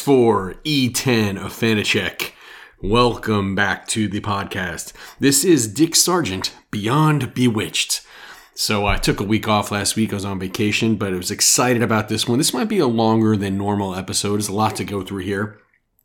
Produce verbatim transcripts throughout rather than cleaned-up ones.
for E ten of Fanachek. Welcome back to the podcast. This is Dick Sargent, Beyond Bewitched. So I took a week off last week. I was on vacation, but I was excited about this one. This might be a longer than normal episode. There's a lot to go through here.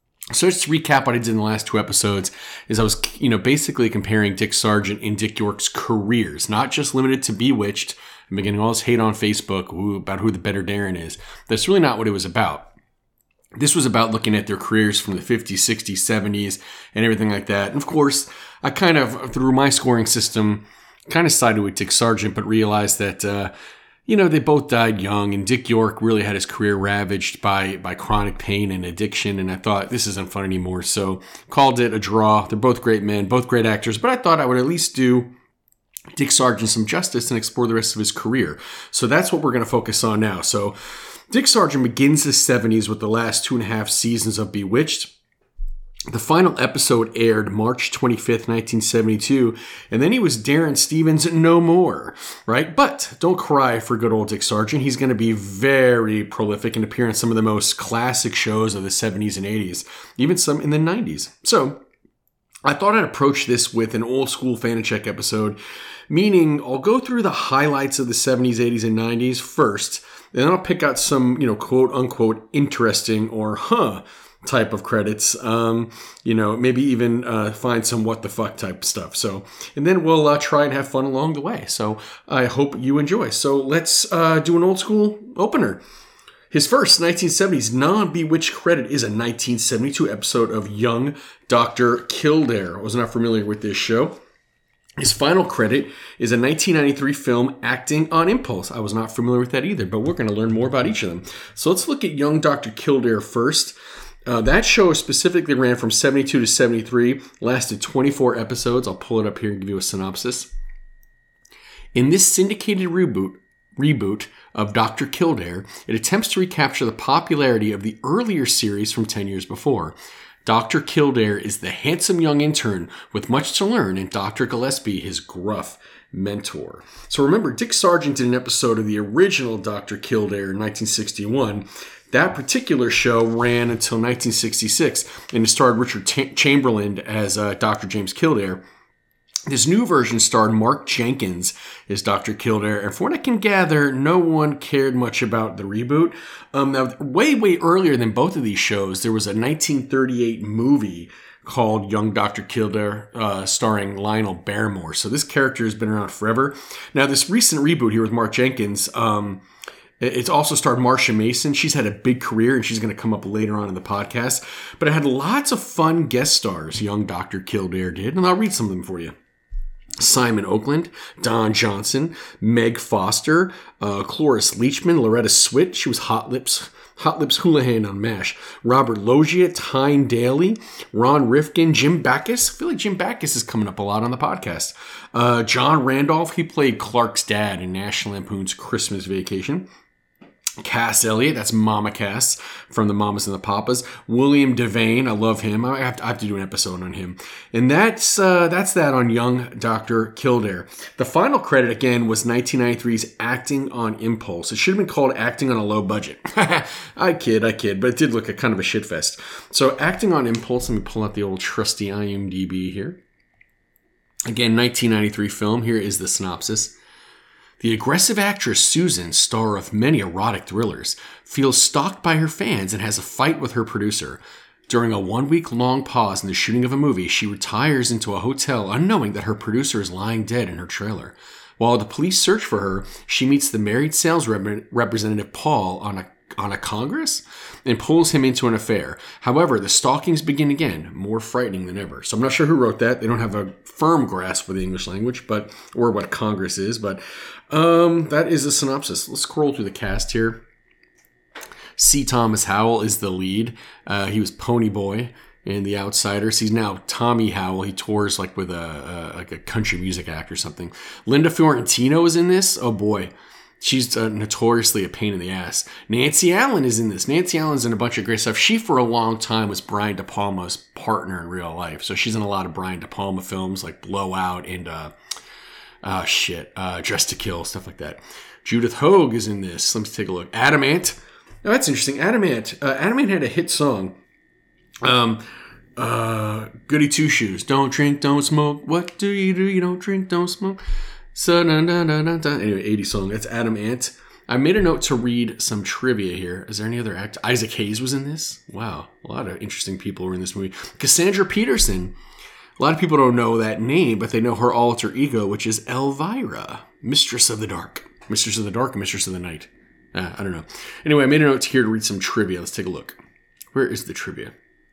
So just to recap what I did in the last two episodes is I was, you know, basically comparing Dick Sargent and Dick York's careers, not just limited to Bewitched. I'm getting all this hate on Facebook about who the better Darren is. That's really not what it was about. This was about looking at their careers from the fifties, sixties, seventies, and everything like that. And of course, I kind of, through my scoring system, kind of sided with Dick Sargent, but realized that, uh, you know, they both died young, and Dick York really had his career ravaged by, by chronic pain and addiction, and I thought, this isn't fun anymore, so called it a draw. They're both great men, both great actors, but I thought I would at least do Dick Sargent some justice and explore the rest of his career. So that's what we're going to focus on now. So Dick Sargent begins the seventies with the last two and a half seasons of Bewitched. The final episode aired March twenty-fifth, nineteen seventy-two, and then he was Darren Stevens no more, right? But don't cry for good old Dick Sargent. He's going to be very prolific and appear in some of the most classic shows of the seventies and eighties, even some in the nineties. So I thought I'd approach this with an old school Fanachek episode, meaning I'll go through the highlights of the seventies, eighties, and nineties first, and then I'll pick out some, you know, quote unquote interesting or huh type of credits, um, you know, maybe even uh, find some what the fuck type stuff. So, and then we'll uh, try and have fun along the way. So I hope you enjoy. So let's uh, do an old school opener. His first nineteen seventies non-Bewitched credit is a nineteen seventy-two episode of Young Doctor Kildare. I was not familiar with this show. His final credit is a nineteen ninety-three film, Acting on Impulse. I was not familiar with that either, but we're going to learn more about each of them. So let's look at Young Doctor Kildare first. Uh, that show specifically ran from seventy-two to seventy-three, lasted twenty-four episodes. I'll pull it up here and give you a synopsis. In this syndicated reboot, reboot of Doctor Kildare, it attempts to recapture the popularity of the earlier series from ten years before. Doctor Kildare is the handsome young intern with much to learn, and Doctor Gillespie his gruff mentor. So remember, Dick Sargent did an episode of the original Doctor Kildare in nineteen sixty-one. That particular show ran until nineteen sixty-six, and it starred Richard T- Chamberlain as uh, Doctor James Kildare. This new version starred Mark Jenkins as Doctor Kildare, and from what I can gather, no one cared much about the reboot. Um, now, way, way earlier than both of these shows, there was a nineteen thirty-eight movie called Young Doctor Kildare, uh, starring Lionel Barrymore. So this character has been around forever. Now, this recent reboot here with Mark Jenkins, um, it's also starred Marsha Mason. She's had a big career, and she's going to come up later on in the podcast. But it had lots of fun guest stars, Young Doctor Kildare did, and I'll read some of them for you. Simon Oakland, Don Johnson, Meg Foster, uh, Cloris Leachman, Loretta Swit. She was Hot Lips, Hot Lips Houlihan on MASH. Robert Loggia, Tyne Daly, Ron Rifkin, Jim Backus. I feel like Jim Backus is coming up a lot on the podcast. Uh, John Randolph, he played Clark's dad in National Lampoon's Christmas Vacation. Cass Elliot, that's Mama Cass from the Mamas and the Papas. William Devane, I love him. I have to, I have to do an episode on him. And that's uh, that's that on Young Doctor Kildare. The final credit, again, was nineteen ninety-three's Acting on Impulse. It should have been called Acting on a Low Budget. I kid, I kid, but it did look a kind of a shitfest. So Acting on Impulse, let me pull out the old trusty I M D B here. Again, nineteen ninety-three film. Here is the synopsis. The aggressive actress Susan, star of many erotic thrillers, feels stalked by her fans and has a fight with her producer. During a one-week-long pause in the shooting of a movie, she retires into a hotel unknowing that her producer is lying dead in her trailer. While the police search for her, she meets the married sales rep- representative Paul on a on a congress and pulls him into an affair. However, the stalkings begin again, more frightening than ever. So I'm not sure who wrote that. They don't have a firm grasp of the English language, but or what Congress is, but um, that is a synopsis. Let's scroll through the cast here. C. Thomas Howell is the lead. Uh, he was Pony Boy in The Outsiders. He's now Tommy Howell. He tours like with a, a like a country music act or something. Linda Fiorentino is in this. Oh boy. She's uh, notoriously a pain in the ass. Nancy Allen is in this. Nancy Allen's in a bunch of great stuff. She, for a long time, was Brian De Palma's partner in real life. So she's in a lot of Brian De Palma films like Blowout and, uh, oh shit, uh, Dressed to Kill, stuff like that. Judith Hogue is in this. Let's take a look. Adam Ant. Oh, that's interesting. Adam Ant. Uh, Adam Ant had a hit song. Um, uh, Goody Two Shoes. Don't drink, don't smoke. What do you do? You don't drink, don't smoke. So, da, da, da, da, da. Anyway, eighties song. That's Adam Ant. I made a note to read some trivia here. Is there any other act? Isaac Hayes was in this. Wow. A lot of interesting people were in this movie. Cassandra Peterson. A lot of people don't know that name, but they know her alter ego, which is Elvira, Mistress of the Dark. Mistress of the Dark, Mistress of the Night. Uh, I don't know. Anyway, I made a note here to read some trivia. Let's take a look. Where is the trivia?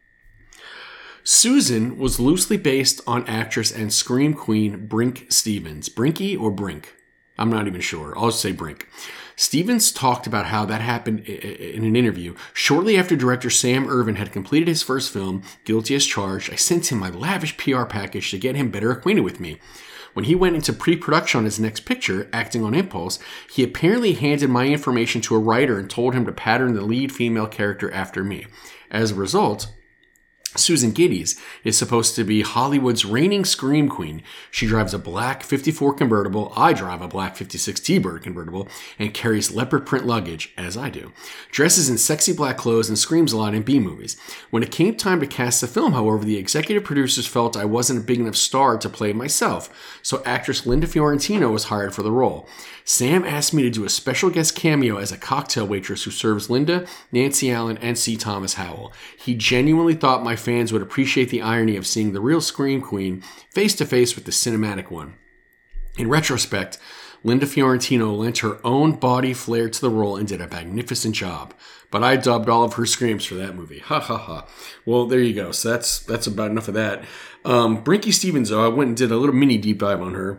Susan was loosely based on actress and scream queen Brink Stevens. Brinky or Brink? I'm not even sure. I'll just say Brink. Stevens talked about how that happened in an interview. Shortly after director Sam Irvin had completed his first film, Guilty as Charged, I sent him my lavish P R package to get him better acquainted with me. When he went into pre-production on his next picture, acting on impulse, he apparently handed my information to a writer and told him to pattern the lead female character after me. As a result, Susan Geddes is supposed to be Hollywood's reigning scream queen. She drives a black fifty-four convertible, I drive a black fifty-six T-Bird convertible, and carries leopard print luggage, as I do. Dresses in sexy black clothes and screams a lot in B-movies. When it came time to cast the film, however, the executive producers felt I wasn't a big enough star to play myself, so actress Linda Fiorentino was hired for the role. Sam asked me to do a special guest cameo as a cocktail waitress who serves Linda, Nancy Allen, and C. Thomas Howell. He genuinely thought my fans would appreciate the irony of seeing the real Scream Queen face-to-face with the cinematic one. In retrospect, Linda Fiorentino lent her own body flair to the role and did a magnificent job. But I dubbed all of her screams for that movie. Ha ha ha. Well, there you go. So that's that's about enough of that. Um, Brinky Stevens, though, I went and did a little mini deep dive on her.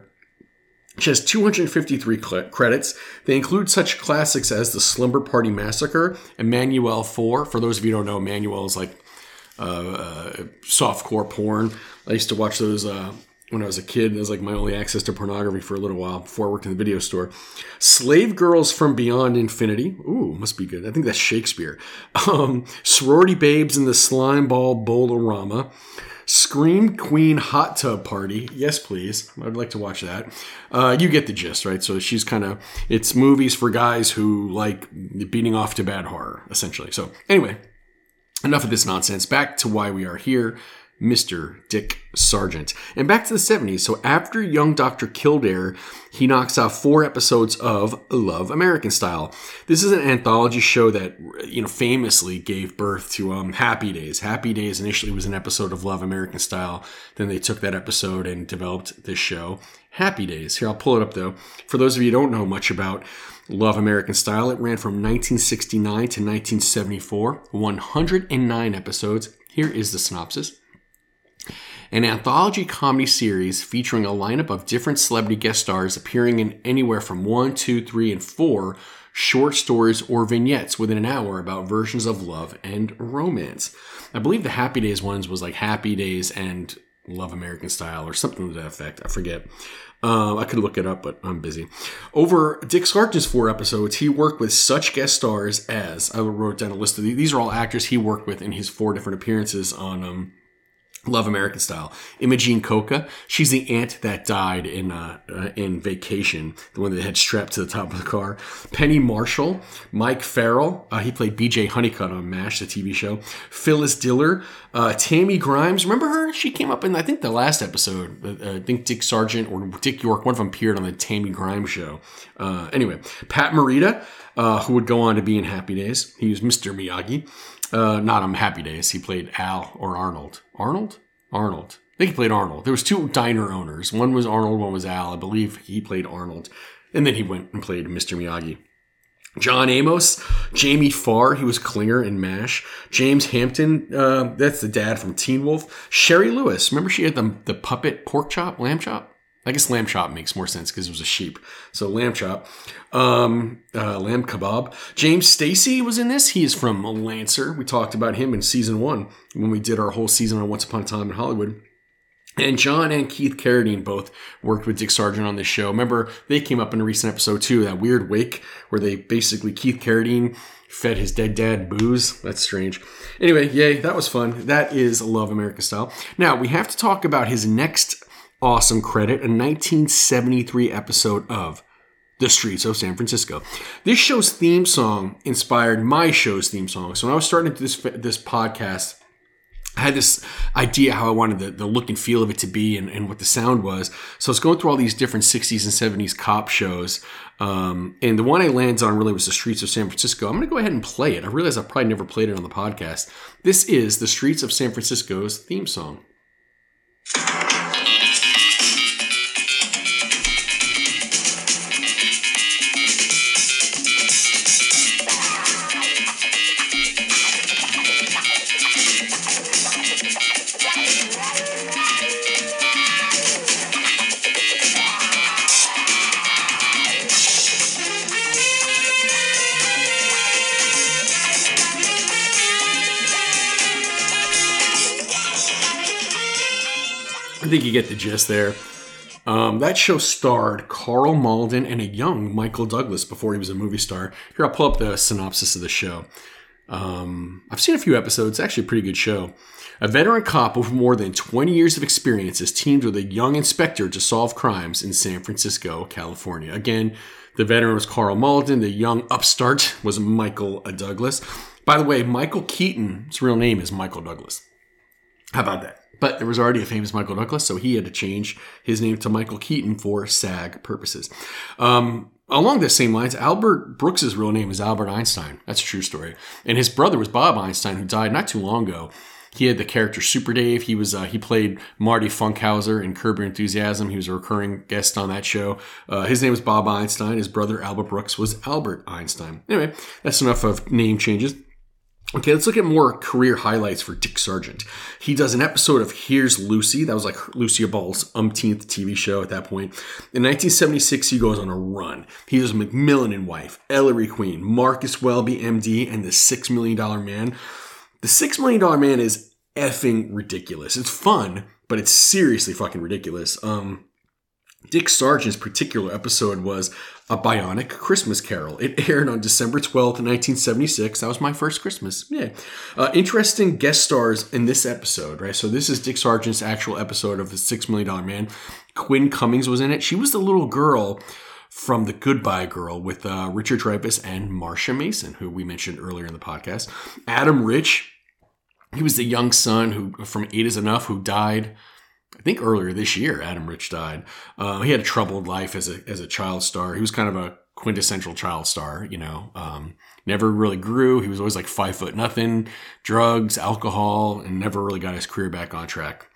She has two hundred fifty-three cl- credits. They include such classics as The Slumber Party Massacre, Emmanuelle four. For those of you who don't know, Emmanuelle is like uh, uh, softcore porn. I used to watch those uh, when I was a kid. It was like my only access to pornography for a little while before I worked in the video store. Slave Girls from Beyond Infinity. Ooh, must be good. I think that's Shakespeare. Um, Sorority Babes in the Slime Ball Bowl-orama. Scream Queen Hot Tub Party. Yes, please. I'd like to watch that. Uh, you get the gist, right? So she's kind of, it's movies for guys who like beating off to bad horror, essentially. So anyway, enough of this nonsense. Back to why we are here. Mister Dick Sargent. And back to the seventies. So after young Doctor Kildare, he knocks out four episodes of Love American Style. This is an anthology show that, you know, famously gave birth to um, Happy Days. Happy Days initially was an episode of Love American Style. Then they took that episode and developed this show, Happy Days. Here, I'll pull it up, though. For those of you who don't know much about Love American Style, it ran from nineteen sixty-nine to nineteen seventy-four, one hundred nine episodes. Here is the synopsis. An anthology comedy series featuring a lineup of different celebrity guest stars appearing in anywhere from one, two, three, and four short stories or vignettes within an hour about versions of love and romance. I believe the Happy Days ones was like Happy Days and Love American Style or something to that effect. I forget. Uh, I could look it up, but I'm busy. Over Dick Sargent's four episodes, he worked with such guest stars as, I wrote down a list of these. These are all actors he worked with in his four different appearances on um, Love American Style. Imogene Coca, she's the aunt that died in uh, uh, in Vacation, the one that had strapped to the top of the car. Penny Marshall, Mike Farrell, uh, he played B J Honeycutt on MASH, the T V show. Phyllis Diller, uh, Tammy Grimes, remember her? She came up in, I think, the last episode. Uh, I think Dick Sargent or Dick York, one of them appeared on the Tammy Grimes show. Uh, anyway, Pat Morita, uh, who would go on to be in Happy Days. He was Mister Miyagi. Uh, not on Happy Days. He played Al or Arnold. Arnold? Arnold. I think he played Arnold. There was two diner owners. One was Arnold, one was Al. I believe he played Arnold. And then he went and played Mister Miyagi. John Amos, Jamie Farr, he was Klinger in MASH. James Hampton, uh, that's the dad from Teen Wolf. Sherry Lewis, remember she had the, the puppet pork chop, lamb chop? I guess lamb chop makes more sense because it was a sheep. So lamb chop. Um, uh, lamb kebab. James Stacey was in this. He is from Lancer. We talked about him in season one when we did our whole season on Once Upon a Time in Hollywood. And John and Keith Carradine both worked with Dick Sargent on this show. Remember, they came up in a recent episode too, that weird wake where they basically, Keith Carradine fed his dead dad booze. That's strange. Anyway, yay, that was fun. That is Love American Style. Now, we have to talk about his next awesome credit, a nineteen seventy-three episode of The Streets of San Francisco. This show's theme song inspired my show's theme song. So when I was starting this this podcast, I had this idea how I wanted the, the look and feel of it to be and, and what the sound was. So I was going through all these different sixties and seventies cop shows. Um, and the one I landed on really was The Streets of San Francisco. I'm going to go ahead and play it. I realize I've probably never played it on the podcast. This is The Streets of San Francisco's theme song. I think you get the gist there. Um, that show starred Carl Malden and a young Michael Douglas before he was a movie star. Here, I'll pull up the synopsis of the show. Um, I've seen a few episodes. It's actually a pretty good show. A veteran cop with more than twenty years of experience is teamed with a young inspector to solve crimes in San Francisco, California. Again, the veteran was Carl Malden. The young upstart was Michael Douglas. By the way, Michael Keaton's real name is Michael Douglas. How about that? But there was already a famous Michael Douglas, so he had to change his name to Michael Keaton for SAG purposes. Um, along the same lines, Albert Brooks' real name is Albert Einstein. That's a true story. And his brother was Bob Einstein, who died not too long ago. He had the character Super Dave. He was uh, he played Marty Funkhauser in Curb Your Enthusiasm. He was a recurring guest on that show. Uh, his name was Bob Einstein. His brother Albert Brooks was Albert Einstein. Anyway, that's enough of name changes. Okay, let's look at more career highlights for Dick Sargent. He does an episode of Here's Lucy. That was like Lucille Ball's umpteenth T V show at that point. In nineteen seventy-six, he goes on a run. He does McMillan and Wife, Ellery Queen, Marcus Welby, M D, and The Six Million Dollar Man. The Six Million Dollar Man is effing ridiculous. It's fun, but it's seriously fucking ridiculous. Um, Dick Sargent's particular episode was A Bionic Christmas Carol. It aired on December twelfth, nineteen seventy-six. That was my first Christmas. Yeah. Uh, interesting guest stars in this episode, right? So this is Dick Sargent's actual episode of The Six Million Dollar Man. Quinn Cummings was in it. She was the little girl from The Goodbye Girl with uh, Richard Dreyfuss and Marsha Mason, who we mentioned earlier in the podcast. Adam Rich, he was the young son who from Eight Is Enough who died I think earlier this year. Adam Rich died. Uh, he had a troubled life as a as a child star. He was kind of a quintessential child star, you know. Um, never really grew. He was always like five foot nothing, drugs, alcohol, and never really got his career back on track.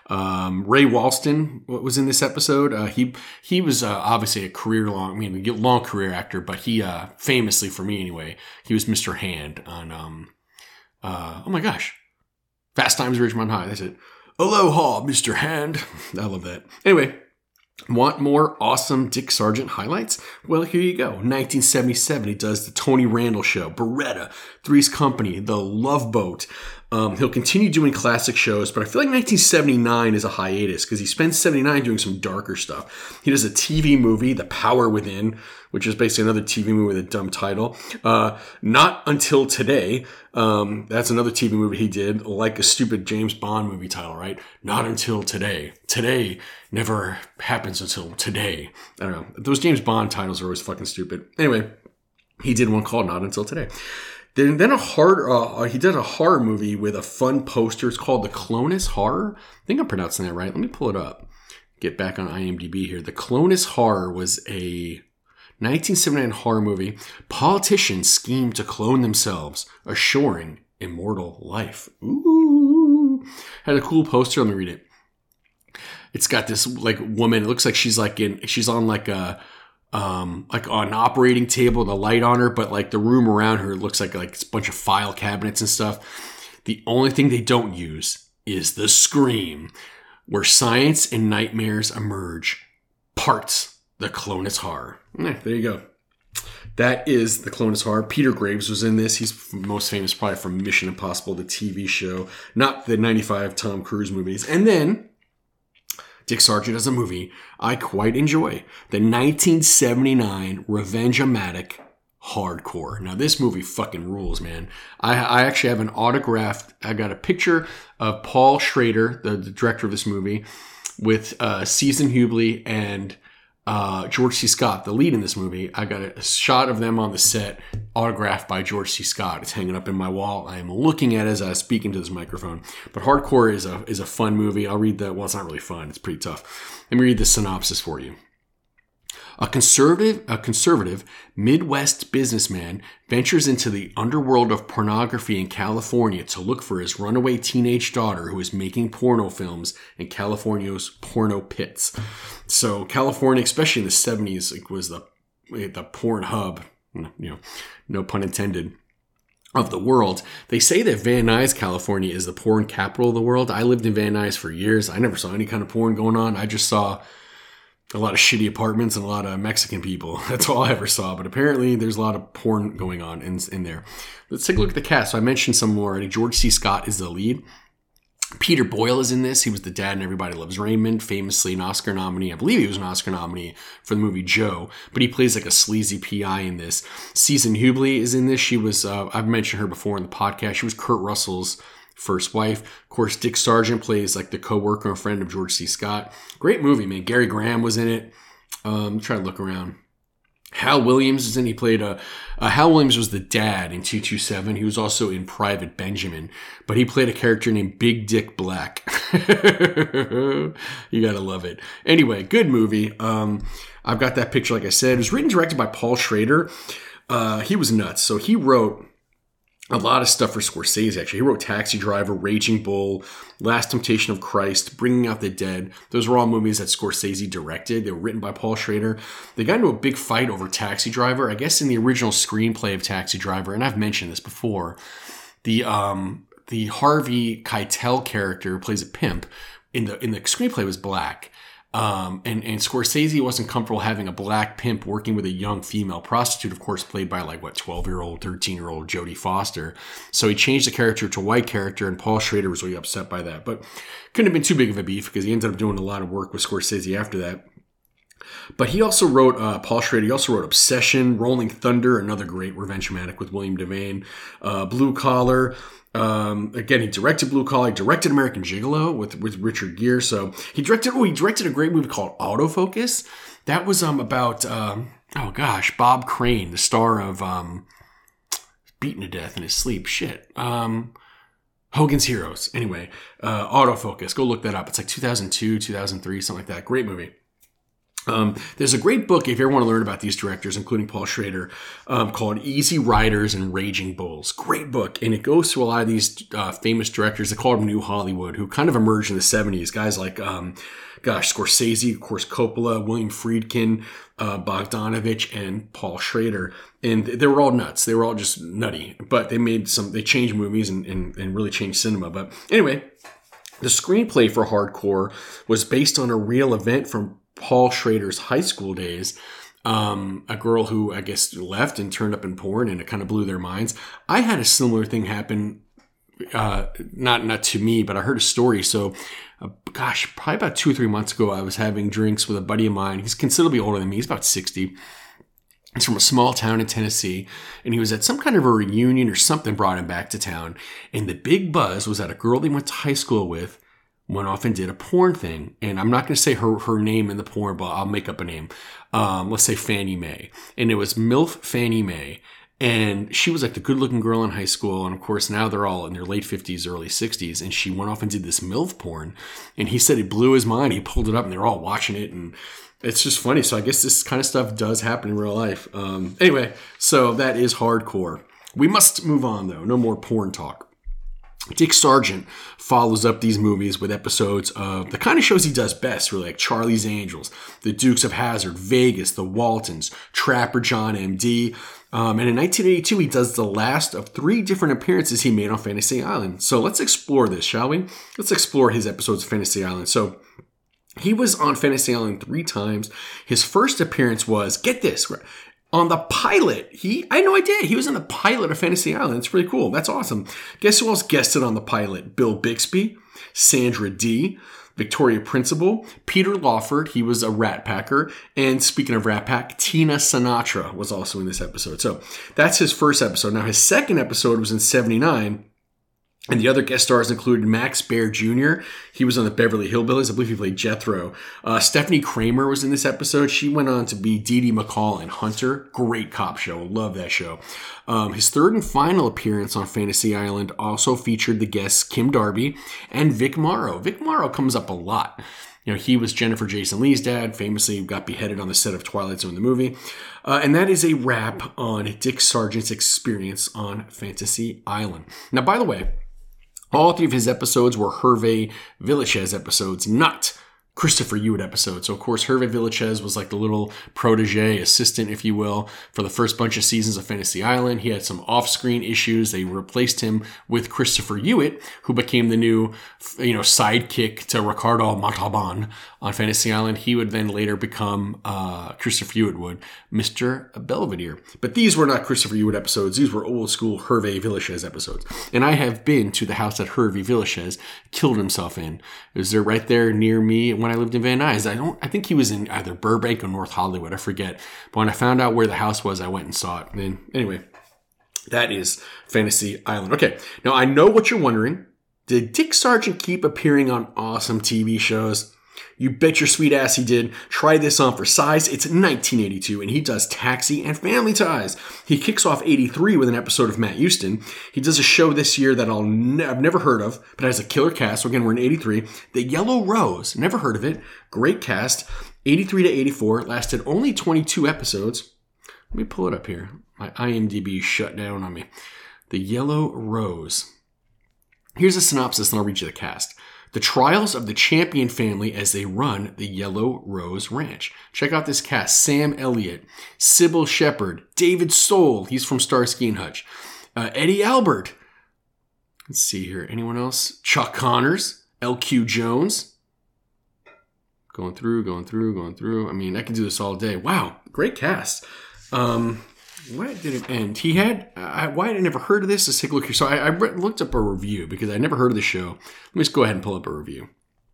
Um, Ray Walston was in this episode. Uh, he he was uh, obviously a career long, I mean, a long career actor, but he uh, famously, for me anyway, he was Mister Hand on. Um, uh, oh my gosh, Fast Times at Ridgemont High. That's it. Aloha, Mister Hand. I love that. Anyway, want more awesome Dick Sargent highlights? Well, here you go. nineteen seventy-seven, he does The Tony Randall Show, Beretta, Three's Company, The Love Boat. Um, he'll continue doing classic shows, but I feel like nineteen seventy-nine is a hiatus because he spends seventy-nine doing some darker stuff. He does a T V movie, The Power Within, which is basically another T V movie with a dumb title. Uh, Not Until Today. Um, that's another T V movie he did, like a stupid James Bond movie title, right? Not Until Today. Today never happens until today. I don't know. Those James Bond titles are always fucking stupid. Anyway, he did one called Not Until Today. Then, then a hard, uh, he did a horror movie with a fun poster. It's called The Clonus Horror. I think I'm pronouncing that right. Let me pull it up. Get back on IMDb here. The Clonus Horror was a nineteen seventy-nine horror movie. Politicians scheme to clone themselves, assuring immortal life. Ooh. Had a cool poster. Let me read it. It's got this like woman. It looks like she's like in, she's on like a, um, like on an operating table, the light on her, but like the room around her looks like like a bunch of file cabinets and stuff. The only thing they don't use is the scream, where science and nightmares emerge. Parts The Clonus Horror. Yeah, there you go. That is The Clonus Horror. Peter Graves was in this. He's most famous probably from Mission Impossible, the T V show, not the ninety-five Tom Cruise movies. And then Dick Sargent as a movie I quite enjoy. The nineteen seventy-nine Revenge-O-Matic Hardcore. Now, this movie fucking rules, man. I, I actually have an autographed, I got a picture of Paul Schrader, the, the director of this movie, with uh, Season Hubley and uh, George C. Scott, the lead in this movie. I got a shot of them on the set, autographed by George C. Scott. It's hanging up in my wall. I am looking at it as I speak into this microphone. But Hardcore is a is a fun movie. I'll read the, well, it's not really fun. It's pretty tough. Let me read the synopsis for you. A conservative, a conservative Midwest businessman ventures into the underworld of pornography in California to look for his runaway teenage daughter who is making porno films in California's porno pits. So California, especially in the seventies, was the the porn hub, you know, no pun intended, of the world. They say that Van Nuys, California is the porn capital of the world. I lived in Van Nuys for years. I never saw any kind of porn going on. I just saw a lot of shitty apartments and a lot of Mexican people. That's all I ever saw. But apparently there's a lot of porn going on in, in there. Let's take a look at the cast. So I mentioned some more already. George C. Scott is the lead. Peter Boyle is in this. He was the dad in Everybody Loves Raymond, famously an Oscar nominee. I believe he was an Oscar nominee for the movie Joe, but he plays like a sleazy P I in this. Susan Hubley is in this. She was, uh, I've mentioned her before in the podcast. She was Kurt Russell's first wife. Of course, Dick Sargent plays like the co-worker and friend of George C. Scott. Great movie, man. Gary Graham was in it. Um, try to look around. Hal Williams is in. He played a, uh, Hal Williams was the dad in two two seven. He was also in Private Benjamin, but he played a character named Big Dick Black. You gotta love it. Anyway, good movie. Um, I've got that picture, like I said. It was written and directed by Paul Schrader. Uh, he was nuts. So he wrote a lot of stuff for Scorsese, actually. He wrote Taxi Driver, Raging Bull, Last Temptation of Christ, Bringing Out the Dead. Those were all movies that Scorsese directed. They were written by Paul Schrader. They got into a big fight over Taxi Driver. I guess in the original screenplay of Taxi Driver, and I've mentioned this before, the um, the Harvey Keitel character who plays a pimp in the in the screenplay was black. Um, and, and Scorsese wasn't comfortable having a black pimp working with a young female prostitute, of course, played by like, what, twelve-year-old, thirteen-year-old Jodie Foster. So he changed the character to a white character, and Paul Schrader was really upset by that. But couldn't have been too big of a beef because he ended up doing a lot of work with Scorsese after that. But he also wrote, uh, Paul Schrader, he also wrote Obsession, Rolling Thunder, another great revenge-matic with William Devane, uh, Blue Collar. Um, again, he directed Blue Collar, he directed American Gigolo with, with Richard Gere. So he directed, oh, he directed a great movie called Autofocus. That was, um, about, um, oh gosh, Bob Crane, the star of, um, beaten to death in his sleep. Shit. Um, Hogan's Heroes. Anyway, uh, Autofocus. Go look that up. It's like two thousand two, two thousand three, something like that. Great movie. Um, there's a great book if you ever want to learn about these directors, including Paul Schrader, um, called Easy Riders and Raging Bulls. Great book. And it goes through a lot of these uh, famous directors. They call them New Hollywood, who kind of emerged in the seventies. Guys like, um, gosh, Scorsese, of course, Coppola, William Friedkin, uh, Bogdanovich, and Paul Schrader. And they were all nuts. They were all just nutty. But they made some, they changed movies and, and, and really changed cinema. But anyway, the screenplay for Hardcore was based on a real event from Paul Schrader's high school days. Um, a girl who I guess left and turned up in porn, and it kind of blew their minds. I had a similar thing happen, uh, not not to me, but I heard a story. So, uh, gosh, probably about two or three months ago, I was having drinks with a buddy of mine. He's considerably older than me. He's about sixty. He's from a small town in Tennessee, and he was at some kind of a reunion or something brought him back to town. And the big buzz was that a girl they went to high school with went off and did a porn thing. And I'm not going to say her, her name in the porn, but I'll make up a name. Um, let's say Fannie Mae. And it was MILF Fannie Mae. And she was like the good looking girl in high school. And of course, now they're all in their late fifties, early sixties. And she went off and did this MILF porn. And he said it blew his mind. He pulled it up and they're all watching it. And it's just funny. So I guess this kind of stuff does happen in real life. Um, anyway, so that is Hardcore. We must move on though. No more porn talk. Dick Sargent follows up these movies with episodes of the kind of shows he does best, really, like Charlie's Angels, The Dukes of Hazzard, Vegas, The Waltons, Trapper John M D. Um, and in nineteen eighty-two, he does the last of three different appearances he made on Fantasy Island. So let's explore this, shall we? Let's explore his episodes of Fantasy Island. So he was on Fantasy Island three times. His first appearance was, get this, on the pilot. He, I had no idea. He was in the pilot of Fantasy Island. It's pretty cool. That's awesome. Guess who else guested on the pilot? Bill Bixby, Sandra Dee, Victoria Principal, Peter Lawford. He was a Rat Packer. And speaking of Rat Pack, Tina Sinatra was also in this episode. So that's his first episode. Now his second episode was in seventy-nine. And the other guest stars included Max Baer Junior He was on the Beverly Hillbillies. I believe he played Jethro. Uh, Stephanie Kramer was in this episode. She went on to be Dee Dee McCall in Hunter. Great cop show. Love that show. Um, his third and final appearance on Fantasy Island also featured the guests Kim Darby and Vic Morrow. Vic Morrow comes up a lot. You know, he was Jennifer Jason Leigh's dad, famously got beheaded on the set of Twilight Zone, the movie. Uh, and that is a wrap on Dick Sargent's experience on Fantasy Island. Now, by the way, all three of his episodes were Hervé Villechaize episodes, not Christopher Hewitt episodes. So, of course, Hervé Villechaize was like the little protege, assistant, if you will, for the first bunch of seasons of Fantasy Island. He had some off-screen issues. They replaced him with Christopher Hewitt, who became the new, you know, sidekick to Ricardo Montalban on Fantasy Island. He would then later become, uh, Christopher Hewitt would, Mister Belvedere. But these were not Christopher Hewitt episodes. These were old-school Hervé Villechaize episodes. And I have been to the house that Hervé Villechaize killed himself in. It was there right there near me when I lived in Van Nuys. I don't, I think he was in either Burbank or North Hollywood. I forget. But when I found out where the house was, I went and saw it. And anyway, that is Fantasy Island. Okay. Now I know what you're wondering. Did Dick Sargent keep appearing on awesome T V shows? You bet your sweet ass he did. Try this on for size. It's nineteen eighty-two, and he does Taxi and Family Ties. He kicks off eighty-three with an episode of Matt Houston. He does a show this year that I'll ne- I've never heard of, but has a killer cast. So again, we're in eighty-three. The Yellow Rose. Never heard of it. Great cast. eighty-three to eighty-four. Lasted only twenty-two episodes. Let me pull it up here. My IMDb shut down on me. The Yellow Rose. Here's a synopsis, and I'll read you the cast. The trials of the Champion family as they run the Yellow Rose Ranch. Check out this cast. Sam Elliott, Sybil Shepherd, David Soul. He's from Starsky and Hutch. Uh, Eddie Albert. Let's see here. Anyone else? Chuck Connors, L Q Jones. Going through, going through, going through. I mean, I can do this all day. Wow. Great cast. Um... Why did it end? He had, I, why had I never heard of this? Let's take a look here. So I, I looked up a review because I never heard of the show. Let me just go ahead and pull up a review.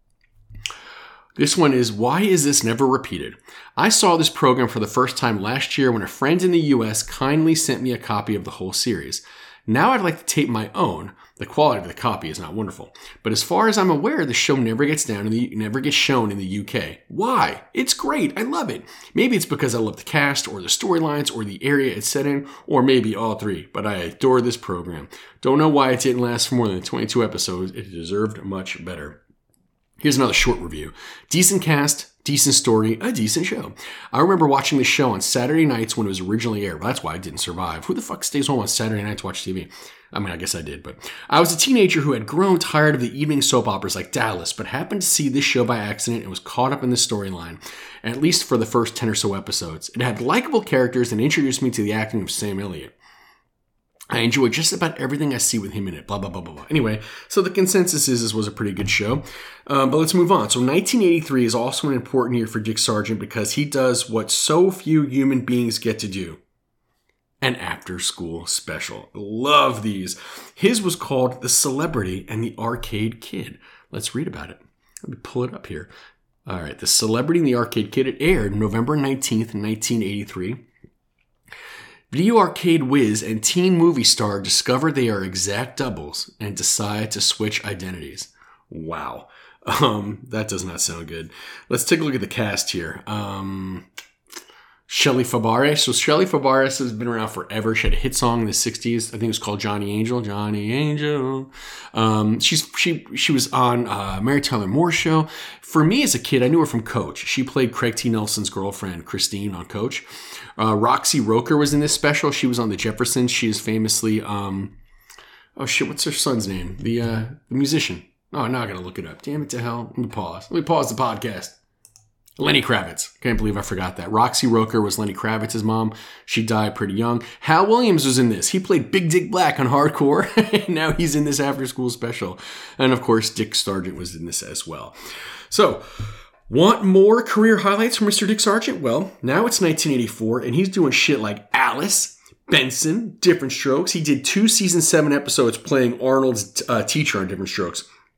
This one is, why is this never repeated? I saw this program for the first time last year when a friend in the U S kindly sent me a copy of the whole series. Now I'd like to tape my own. The quality of the copy is not wonderful. But as far as I'm aware, the show never gets down in the never gets shown in the U K. Why? It's great. I love it. Maybe it's because I love the cast or the storylines or the area it's set in, or maybe all three. But I adore this program. Don't know why it didn't last for more than twenty-two episodes. It deserved much better. Here's another short review. Decent cast, decent story, a decent show. I remember watching this show on Saturday nights when it was originally aired. Well, that's why I didn't survive. Who the fuck stays home on Saturday night to watch T V? I mean, I guess I did, but I was a teenager who had grown tired of the evening soap operas like Dallas, but happened to see this show by accident and was caught up in the storyline, at least for the first ten or so episodes. It had likable characters and introduced me to the acting of Sam Elliott. I enjoy just about everything I see with him in it, blah, blah, blah, blah, blah. Anyway, so the consensus is this was a pretty good show. Um, but let's move on. So nineteen eighty-three is also an important year for Dick Sargent because he does what so few human beings get to do. An after-school special. Love these. His was called The Celebrity and the Arcade Kid. Let's read about it. Let me pull it up here. All right, The Celebrity and the Arcade Kid. It aired November nineteenth, nineteen eighty-three. Video arcade whiz and teen movie star discover they are exact doubles and decide to switch identities. Wow. Um, that does not sound good. Let's take a look at the cast here. Um, Shelley Fabares. So Shelley Fabares has been around forever. She had a hit song in the sixties. I think it was called Johnny Angel. Johnny Angel. Um, she's she she was on uh, Mary Tyler Moore show. For me as a kid, I knew her from Coach. She played Craig T. Nelson's girlfriend, Christine, on Coach. Uh, Roxy Roker was in this special. She was on The Jeffersons. She is famously, um, oh shit, what's her son's name? The uh, the musician. Oh, now I gotta look it up. Damn it to hell. Let me pause. Let me pause the podcast. Lenny Kravitz. Can't believe I forgot that. Roxy Roker was Lenny Kravitz's mom. She died pretty young. Hal Williams was in this. He played Big Dick Black on Hardcore. And now he's in this after school special. And of course, Dick Sargent was in this as well. So, want more career highlights from Mister Dick Sargent? Well, now it's nineteen eighty-four and he's doing shit like Alice, Benson, Different Strokes. He did two season seven episodes playing Arnold's uh, teacher on Different Strokes.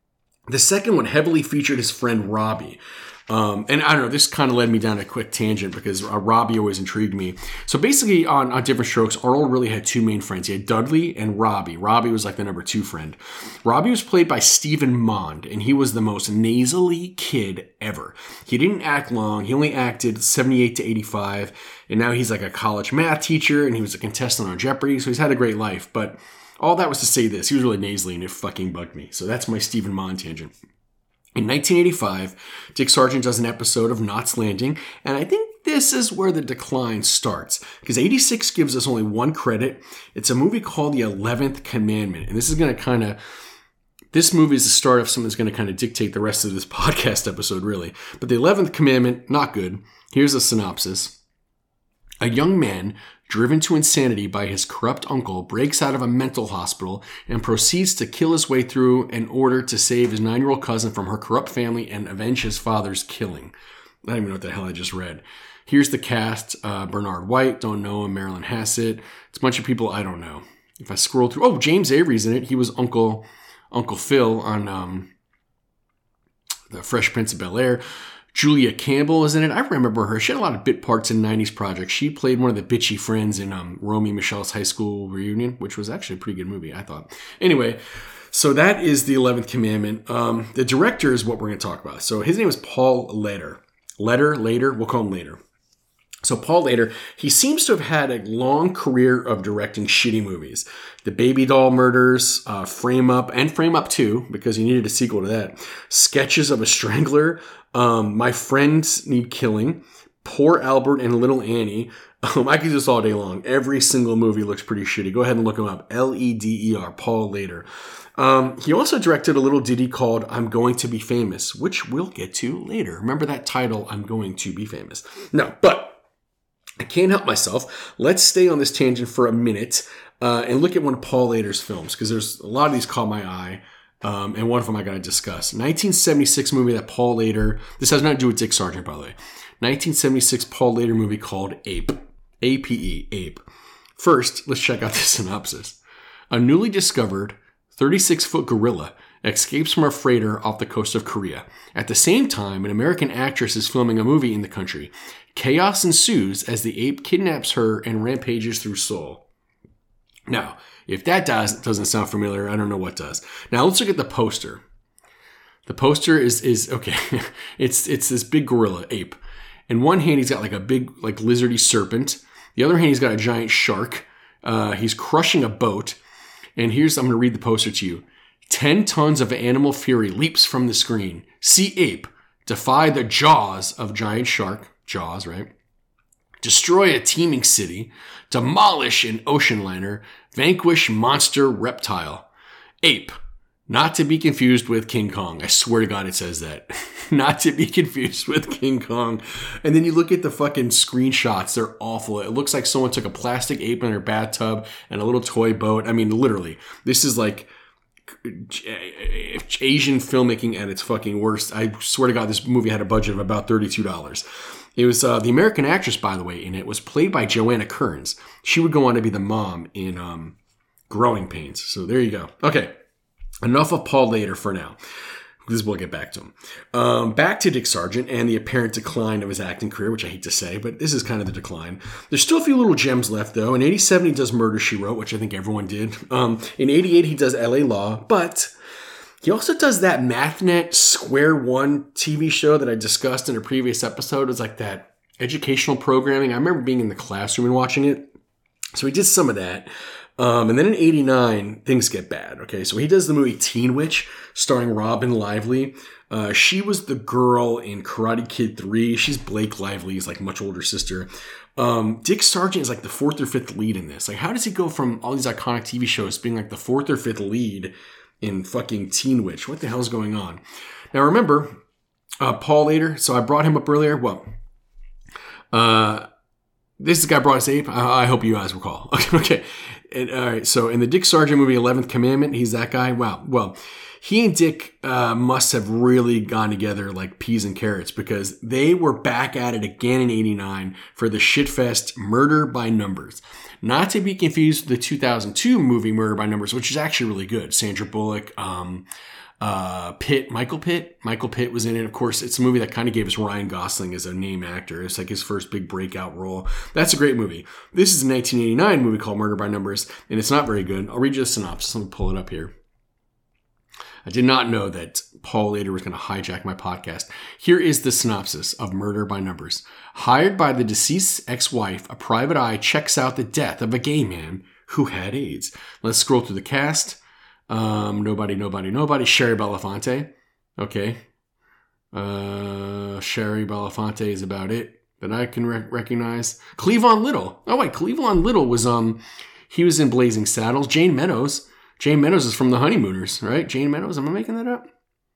The second one heavily featured his friend Robbie. Um, and I don't know, this kind of led me down a quick tangent because uh, Robbie always intrigued me. So basically on, on Different Strokes, Arnold really had two main friends. He had Dudley and Robbie. Robbie was like the number two friend. Robbie was played by Stephen Mond, and he was the most nasally kid ever. He didn't act long. He only acted seventy-eight to eighty-five, and now he's like a college math teacher, and he was a contestant on Jeopardy, so he's had a great life. But all that was to say this. He was really nasally, and it fucking bugged me. So that's my Stephen Mond tangent. In nineteen eighty-five, Dick Sargent does an episode of Knots Landing, and I think this is where the decline starts, because eighty-six gives us only one credit. It's a movie called The eleventh Commandment, and this is going to kind of, this movie is the start of something that's going to kind of dictate the rest of this podcast episode, really. But The eleventh Commandment, not good. Here's a synopsis. A young man, driven to insanity by his corrupt uncle, breaks out of a mental hospital and proceeds to kill his way through in order to save his nine-year-old cousin from her corrupt family and avenge his father's killing. I don't even know what the hell I just read. Here's the cast. Uh, Bernard White, don't know him. Marilyn Hassett. It's a bunch of people I don't know. If I scroll through... Oh, James Avery's in it. He was Uncle Uncle Phil on um, The Fresh Prince of Bel-Air. Julia Campbell is in it. I remember her. She had a lot of bit parts in nineties projects. She played one of the bitchy friends in um, Romy Michelle's High School Reunion, which was actually a pretty good movie, I thought. Anyway, so that is The eleventh Commandment. Um, the director is what we're going to talk about. So his name is Paul Leder. Leder, Later, we'll call him Later. So Paul Leder, he seems to have had a long career of directing shitty movies. The Baby Doll Murders, uh, Frame Up, and Frame Up two, because he needed a sequel to that. Sketches of a Strangler, um, My Friends Need Killing, Poor Albert and Little Annie. Um, I could do this all day long. Every single movie looks pretty shitty. Go ahead and look him up. L E D E R, Paul Leder. Um, he also directed a little ditty called I'm Going to Be Famous, which we'll get to later. Remember that title, I'm Going to Be Famous. No, but I can't help myself. Let's stay on this tangent for a minute uh, and look at one of Paul Leder's films, because there's a lot of these caught my eye, um, and one of them I got to discuss. nineteen seventy-six movie that Paul Leder, this has nothing to do with Dick Sargent, by the way. nineteen seventy-six Paul Leder movie called Ape. A P E, Ape. First, let's check out the synopsis. A newly discovered thirty-six-foot gorilla escapes from a freighter off the coast of Korea. At the same time, an American actress is filming a movie in the country. Chaos ensues as the ape kidnaps her and rampages through Seoul. Now, if that does, doesn't sound familiar, I don't know what does. Now, let's look at the poster. The poster is, is okay, it's it's this big gorilla ape. In one hand, he's got like a big like lizardy serpent. The other hand, he's got a giant shark. Uh, he's crushing a boat. And here's, I'm going to read the poster to you. Ten tons of animal fury leaps from the screen. See ape. Defy the jaws of giant shark. Jaws, right? Destroy a teeming city. Demolish an ocean liner. Vanquish monster reptile. Ape. Not to be confused with King Kong. I swear to God it says that. Not to be confused with King Kong. And then you look at the fucking screenshots. They're awful. It looks like someone took a plastic ape in their bathtub and a little toy boat. I mean, literally. This is like Asian filmmaking at its fucking worst. I swear to God, this movie had a budget of about thirty-two dollars. It was, uh, the American actress, by the way, in it was played by Joanna Kearns. She would go on to be the mom in um, Growing Pains. So there you go. Okay. Enough of Paul Leder for now. This we'll get back to him. Um, back to Dick Sargent and the apparent decline of his acting career, which I hate to say, but this is kind of the decline. There's still a few little gems left, though. In eighty-seven, he does Murder, She Wrote, which I think everyone did. Um, in eighty-eight, he does L A Law, but he also does that MathNet Square One T V show that I discussed in a previous episode. It was like that educational programming. I remember being in the classroom and watching it. So he did some of that. Um, and then in eighty-nine, things get bad. Okay, so he does the movie Teen Witch, starring Robin Lively. Uh, she was the girl in Karate Kid three. She's Blake Lively's like much older sister. Um, Dick Sargent is like the fourth or fifth lead in this. Like, how does he go from all these iconic T V shows being like the fourth or fifth lead in fucking Teen Witch? What the hell's going on? Now remember, uh, Paul Leder. So I brought him up earlier. Well, uh, this guy brought us ape. I, I hope you guys recall. Okay. And, all right, so in the Dick Sargent movie, eleventh Commandment, he's that guy. Wow. Well, he and Dick uh, must have really gone together like peas and carrots, because they were back at it again in eighty-nine for the shitfest Murder by Numbers. Not to be confused with the two thousand two movie Murder by Numbers, which is actually really good. Sandra Bullock, um, Uh, Pitt, Michael Pitt. Michael Pitt was in it. Of course, it's a movie that kind of gave us Ryan Gosling as a name actor. It's like his first big breakout role. That's a great movie. This is a nineteen eighty-nine movie called Murder by Numbers, and it's not very good. I'll read you the synopsis. Let me pull it up here. I did not know that Paul Lader was going to hijack my podcast. Here is the synopsis of Murder by Numbers. Hired by the deceased's ex-wife, a private eye checks out the death of a gay man who had AIDS. Let's scroll through the cast. Um, nobody, nobody, nobody. Sherry Belafonte. Okay. Uh, Sherry Belafonte is about it that I can re- recognize. Cleavon Little. Oh, wait. Cleavon Little was, um, he was in Blazing Saddles. Jane Meadows. Jane Meadows is from The Honeymooners, right? Jane Meadows. Am I making that up? What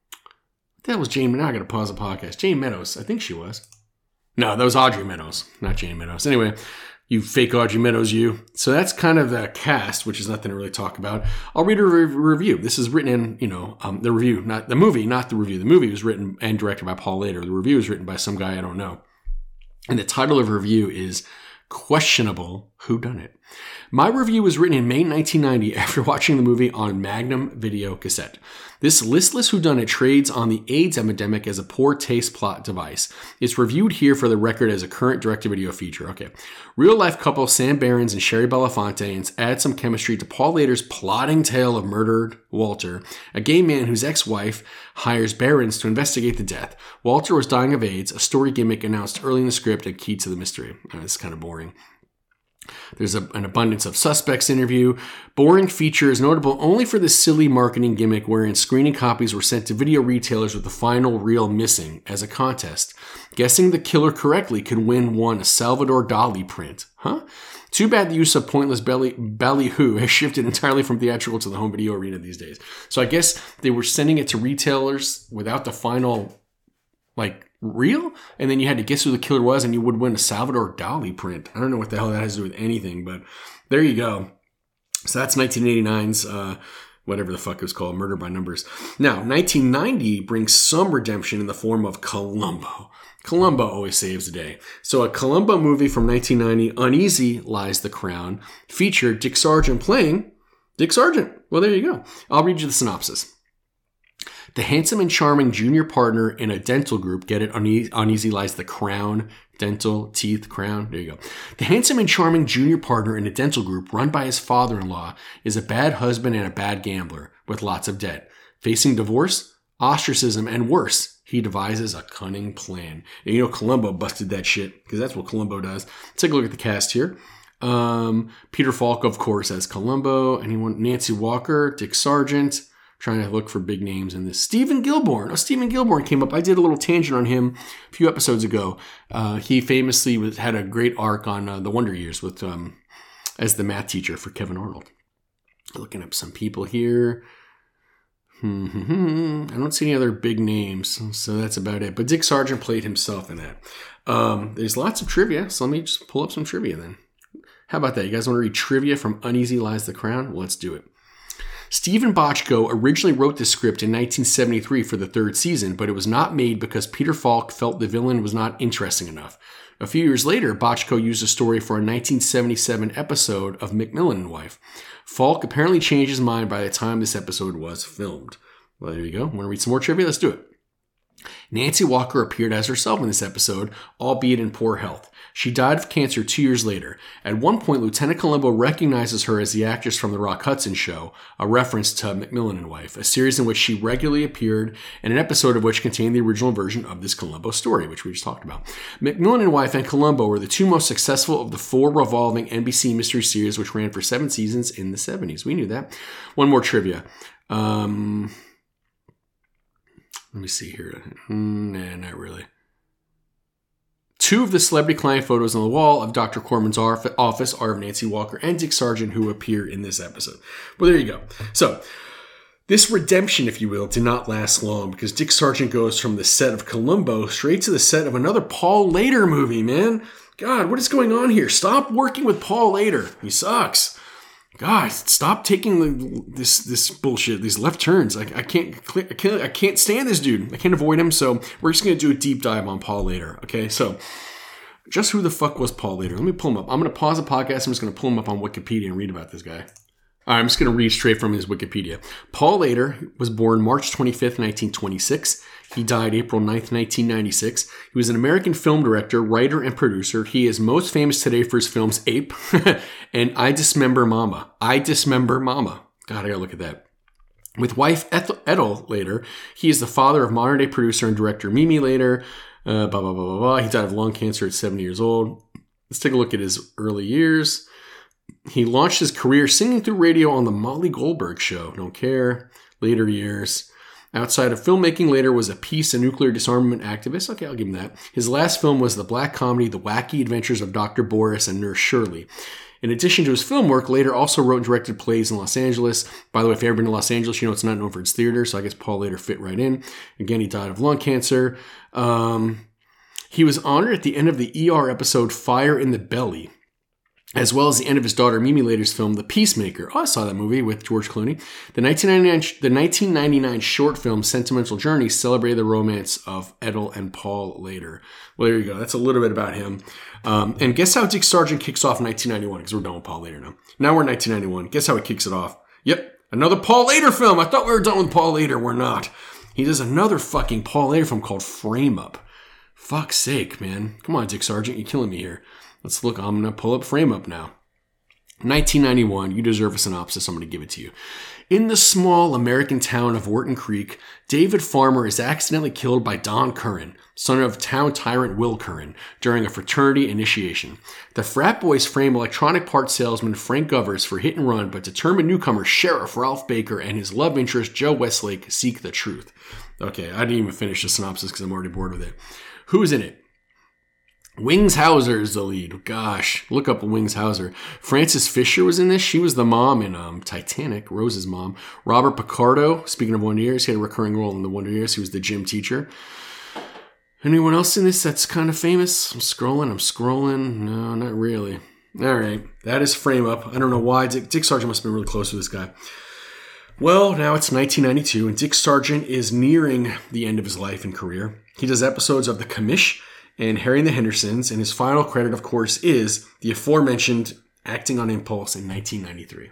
the hell was Jane? Now I got to pause the podcast. Jane Meadows. I think she was. No, that was Audrey Meadows, not Jane Meadows. Anyway, you fake Audrey Meadows, you. So that's kind of the cast, which is nothing to really talk about. I'll read a re- review. This is written in, you know, um, the review, not the movie, not the review. The movie was written and directed by Paul Lader. The review was written by some guy I don't know. And the title of the review is Questionable Whodunit. My review was written in May nineteen ninety after watching the movie on Magnum video cassette. This listless whodunit trades on the AIDS epidemic as a poor taste plot device. It's reviewed here for the record as a current direct-to-video feature. Okay. Real-life couple Sam Behrens and Sherry Belafonte add some chemistry to Paul Lader's plotting tale of murdered Walter, a gay man whose ex-wife hires Behrens to investigate the death. Walter was dying of AIDS, a story gimmick announced early in the script and key to the mystery. Oh, this is kind of boring. There's a, an abundance of suspects interview. Boring feature is notable only for the silly marketing gimmick wherein screening copies were sent to video retailers with the final reel missing as a contest. Guessing the killer correctly could win one a Salvador Dali print. Huh? Too bad the use of pointless belly, ballyhoo has shifted entirely from theatrical to the home video arena these days. So I guess they were sending it to retailers without the final, like, real, and then you had to guess who the killer was, and you would win a Salvador Dali print. I don't know what the hell that has to do with anything, but there you go. So that's nineteen eighty-nine's, uh, whatever the fuck it was called, Murder by Numbers. Now, nineteen ninety brings some redemption in the form of Columbo. Columbo always saves the day. So a Columbo movie from nineteen ninety, Uneasy Lies the Crown, featured Dick Sargent playing Dick Sargent. Well, there you go. I'll read you the synopsis. The handsome and charming junior partner in a dental group, get it, uneasy, uneasy lies the crown, dental, teeth, crown, there you go. The handsome and charming junior partner in a dental group run by his father-in-law is a bad husband and a bad gambler with lots of debt. Facing divorce, ostracism, and worse, he devises a cunning plan. And you know Columbo busted that shit, because that's what Columbo does. Let's take a look at the cast here. Um, Peter Falk, of course, as Columbo. Anyone? Nancy Walker, Dick Sargent. Trying to look for big names in this. Stephen Gilborn. Oh, Stephen Gilborn came up. I did a little tangent on him a few episodes ago. Uh, he famously was, had a great arc on uh, The Wonder Years with um, as the math teacher for Kevin Arnold. Looking up some people here. Hmm, I don't see any other big names, so that's about it. But Dick Sargent played himself in that. Um, there's lots of trivia, so let me just pull up some trivia then. How about that? You guys want to read trivia from Uneasy Lies the Crown? Well, let's do it. Stephen Bochco originally wrote this script in nineteen seventy-three for the third season, but it was not made because Peter Falk felt the villain was not interesting enough. A few years later, Bochco used the story for a nineteen seventy-seven episode of Macmillan and Wife. Falk apparently changed his mind by the time this episode was filmed. Well, there you go. Want to read some more trivia? Let's do it. Nancy Walker appeared as herself in this episode, albeit in poor health. She died of cancer two years later. At one point, Lieutenant Columbo recognizes her as the actress from The Rock Hudson Show, a reference to Macmillan and Wife, a series in which she regularly appeared, and an episode of which contained the original version of this Columbo story, which we just talked about. Macmillan and Wife and Columbo were the two most successful of the four revolving N B C mystery series, which ran for seven seasons in the seventies. We knew that. One more trivia. Um, let me see here. Nah, not really. Two of the celebrity client photos on the wall of Doctor Corman's office are of Nancy Walker and Dick Sargent, who appear in this episode. Well, there you go. So, this redemption, if you will, did not last long because Dick Sargent goes from the set of Columbo straight to the set of another Paul Lader movie, man. God, what is going on here? Stop working with Paul Lader. He sucks. God, stop taking the, this this bullshit, these left turns. I, I can't I can't I can't stand this dude. I can't avoid him. So we're just gonna do a deep dive on Paul Lader. Okay, so just who the fuck was Paul Lader? Let me pull him up. I'm gonna pause the podcast. I'm just gonna pull him up on Wikipedia and read about this guy. All right, I'm just going to read straight from his Wikipedia. Paul Leiter was born March twenty-fifth, nineteen twenty-six. He died April ninth, nineteen ninety-six. He was an American film director, writer, and producer. He is most famous today for his films Ape and I Dismember Mama. I Dismember Mama. God, I gotta look at that. With wife Ethel, Ethel Leiter, he is the father of modern-day producer and director Mimi Leiter. Uh, blah, blah, blah, blah, blah. He died of lung cancer at seventy years old. Let's take a look at his early years. He launched his career singing through radio on the Molly Goldberg Show. Don't care. Later years. Outside of filmmaking, Leiter was a peace and nuclear disarmament activist. Okay, I'll give him that. His last film was the black comedy The Wacky Adventures of Doctor Boris and Nurse Shirley. In addition to his film work, Leiter also wrote and directed plays in Los Angeles. By the way, if you've ever been to Los Angeles, you know it's not known for its theater, so I guess Paul Leiter fit right in. Again, he died of lung cancer. Um, he was honored at the end of the E R episode Fire in the Belly, as well as the end of his daughter Mimi Leiter's film, The Peacemaker. Oh, I saw that movie with George Clooney. The nineteen ninety-nine, the nineteen ninety-nine short film Sentimental Journey celebrated the romance of Ethel and Paul Leiter. Well, there you go. That's a little bit about him. Um, and guess how Dick Sargent kicks off nineteen ninety-one, because we're done with Paul Leiter now. Now we're in nineteen ninety-one. Guess how he kicks it off? Yep, another Paul Leiter film. I thought we were done with Paul Leiter. We're not. He does another fucking Paul Leiter film called Frame Up. Fuck's sake, man. Come on, Dick Sargent. You're killing me here. Let's look. I'm going to pull up Frame Up now. nineteen ninety-one. You deserve a synopsis. I'm going to give it to you. In the small American town of Wharton Creek, David Farmer is accidentally killed by Don Curran, son of town tyrant Will Curran, during a fraternity initiation. The frat boys frame electronic parts salesman Frank Govers for hit and run, but determined newcomer Sheriff Ralph Baker and his love interest Joe Westlake seek the truth. Okay, I didn't even finish the synopsis because I'm already bored with it. Who's in it? Wings Hauser is the lead. Gosh, look up Wings Hauser. Frances Fisher was in this. She was the mom in um, Titanic, Rose's mom. Robert Picardo, speaking of Wonder Years, he had a recurring role in the Wonder Years. He was the gym teacher. Anyone else in this that's kind of famous? I'm scrolling, I'm scrolling. No, not really. All right, that is Frame Up. I don't know why. Dick, Dick Sargent must have been really close to this guy. Well, now it's nineteen ninety-two, and Dick Sargent is nearing the end of his life and career. He does episodes of The Commish and Harry and the Hendersons, and his final credit, of course, is the aforementioned Acting on Impulse in nineteen ninety-three.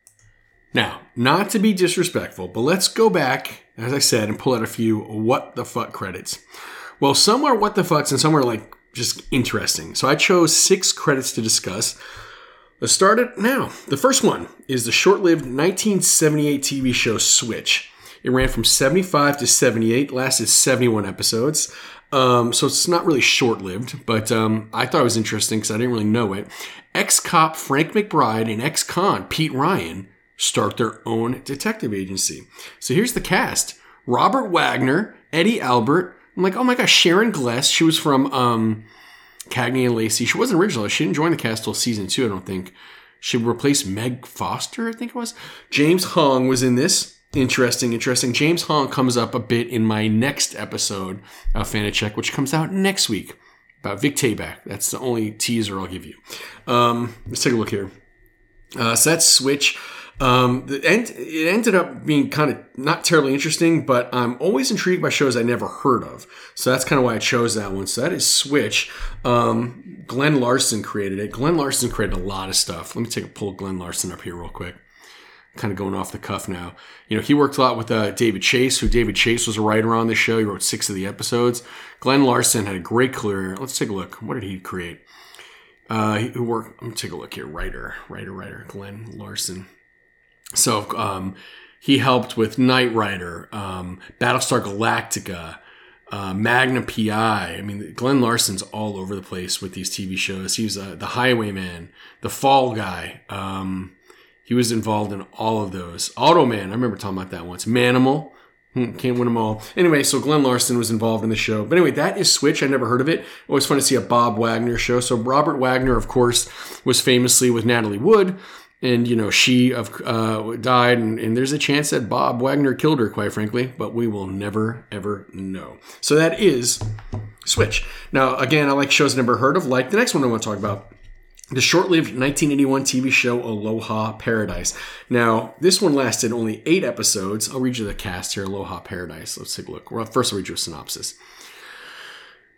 Now, not to be disrespectful, but let's go back, as I said, and pull out a few what the fuck credits. Well, some are what the fucks and some are like just interesting. So I chose six credits to discuss. Let's start it now. The first one is the short-lived nineteen seventy-eight T V show Switch. It ran from seventy-five to seventy-eight, lasted seventy-one episodes. Um, so it's not really short-lived, but um, I thought it was interesting because I didn't really know it. Ex-cop Frank McBride and ex-con Pete Ryan start their own detective agency. So here's the cast. Robert Wagner, Eddie Albert. I'm like, oh my gosh, Sharon Gless. She was from um, Cagney and Lacey. She wasn't original. She didn't join the cast till season two, I don't think. She replaced Meg Foster, I think it was. James Hong was in this. Interesting, interesting. James Hong comes up a bit in my next episode of Fanacheck, which comes out next week, about Vic Tayback. That's the only teaser I'll give you. Um, let's take a look here. Uh, so that's Switch. Um, the end, it ended up being kind of not terribly interesting, but I'm always intrigued by shows I never heard of. So that's kind of why I chose that one. So that is Switch. Um, Glenn Larson created it. Glenn Larson created a lot of stuff. Let me take a pull of Glenn Larson up here real quick. Kind of going off the cuff now. You know, he worked a lot with uh, David Chase, who David Chase was a writer on the show. He wrote six of the episodes. Glenn Larson had a great career. Let's take a look. What did he create? Uh, he worked, let me take a look here. Writer, writer, writer, Glenn Larson. So um, he helped with Knight Rider, um, Battlestar Galactica, uh, Magnum P I. I mean, Glenn Larson's all over the place with these T V shows. He was uh, the Highwayman, the Fall Guy. Um, he was involved in all of those. Automan, I remember talking about that once. Manimal, hmm, can't win them all. Anyway, so Glenn Larson was involved in the show. But anyway, that is Switch. I never heard of it. Always fun to see a Bob Wagner show. So Robert Wagner, of course, was famously with Natalie Wood. And, you know, she uh, died, and, and there's a chance that Bob Wagner killed her, quite frankly, but we will never, ever know. So that is Switch. Now, again, I like shows I never heard of, like the next one I want to talk about, the short-lived nineteen eighty-one T V show Aloha Paradise. Now, this one lasted only eight episodes. I'll read you the cast here, Aloha Paradise. Let's take a look. Well, first, I'll read you a synopsis.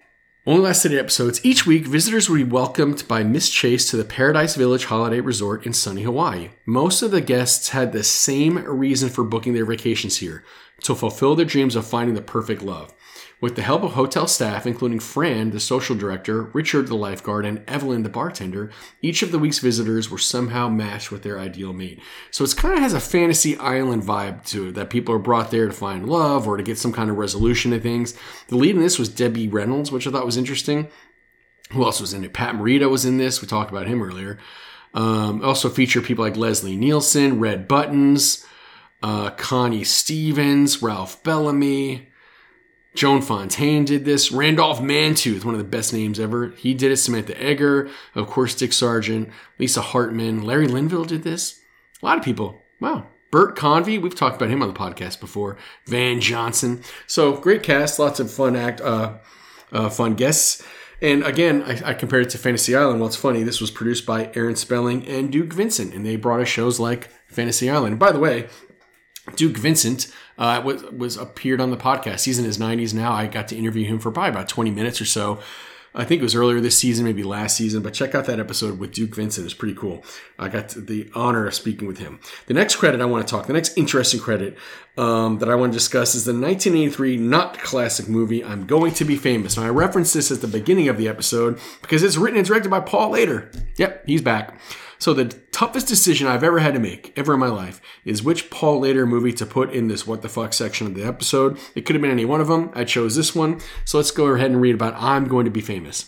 Only lasted eight episodes. Each week, visitors would be welcomed by Miss Chase to the Paradise Village Holiday Resort in sunny Hawaii. Most of the guests had the same reason for booking their vacations here, to fulfill their dreams of finding the perfect love. With the help of hotel staff, including Fran, the social director, Richard, the lifeguard, and Evelyn, the bartender, each of the week's visitors were somehow matched with their ideal mate. So it kind of has a fantasy island vibe to it, that people are brought there to find love or to get some kind of resolution to things. The lead in this was Debbie Reynolds, which I thought was interesting. Who else was in it? Pat Morita was in this. We talked about him earlier. Um, also featured people like Leslie Nielsen, Red Buttons, uh, Connie Stevens, Ralph Bellamy. Joan Fontaine did this. Randolph Mantooth, one of the best names ever. He did it. Samantha Eggar. Of course, Dick Sargent. Lisa Hartman. Larry Linville did this. A lot of people. Wow. Bert Convy. We've talked about him on the podcast before. Van Johnson. So, great cast. Lots of fun act, uh, uh, fun guests. And again, I, I compared it to Fantasy Island. Well, it's funny. This was produced by Aaron Spelling and Duke Vincent. And they brought us shows like Fantasy Island. And by the way, Duke Vincent uh, was, was appeared on the podcast. He's in his nineties now. I got to interview him for probably about twenty minutes or so. I think it was earlier this season, maybe last season, but check out that episode with Duke Vincent. It's pretty cool. I got the honor of speaking with him. The next credit I want to talk, the next interesting credit um, that I want to discuss is the nineteen eighty-three not classic movie, I'm Going to Be Famous. Now, I referenced this at the beginning of the episode because it's written and directed by Paul Lader. Yep, he's back. So the toughest decision I've ever had to make, ever in my life, is which Paul Lader movie to put in this what the fuck section of the episode. It could have been any one of them. I chose this one. So let's go ahead and read about I'm Going to Be Famous.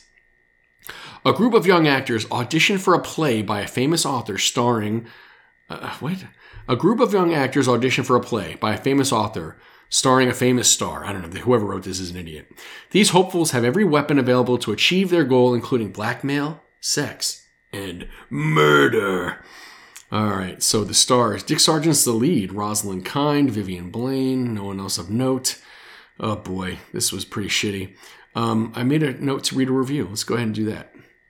A group of young actors audition for a play by a famous author starring... Uh, what? A group of young actors audition for a play by a famous author starring a famous star. I don't know. Whoever wrote this is an idiot. These hopefuls have every weapon available to achieve their goal, including blackmail, sex, and murder. All right, so the stars. Dick Sargent's the lead. Rosalind Kind, Vivian Blaine, no one else of note. Oh boy, this was pretty shitty. Um, I made a note to read a review. Let's go ahead and do that.